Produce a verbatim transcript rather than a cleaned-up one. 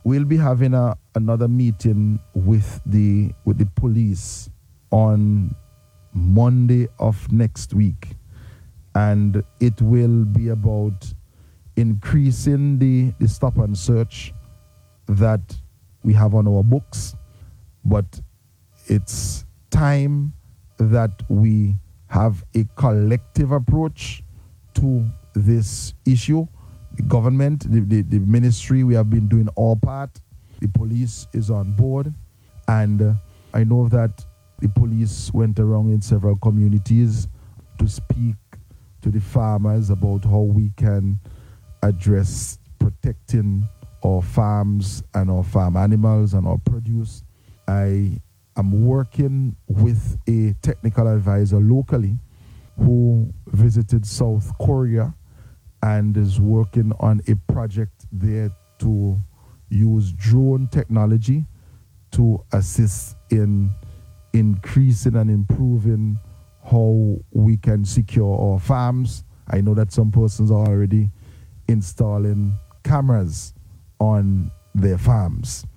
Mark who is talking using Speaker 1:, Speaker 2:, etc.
Speaker 1: we'll be having a, another meeting with the with the police on Monday of next week, and it will be about increasing the, the stop and search that we have on our books, but it's time that we have a collective approach to this issue. The government, the, the, the ministry, we have been doing our part. The police is on board, and uh, I know that the police went around in several communities to speak to the farmers about how we can address protecting our farms and our farm animals and our produce. I am working with a technical advisor locally who visited South Korea and is working on a project there to use drone technology to assist in increasing and improving how we can secure our farms. I know that some persons are already installing cameras on their farms.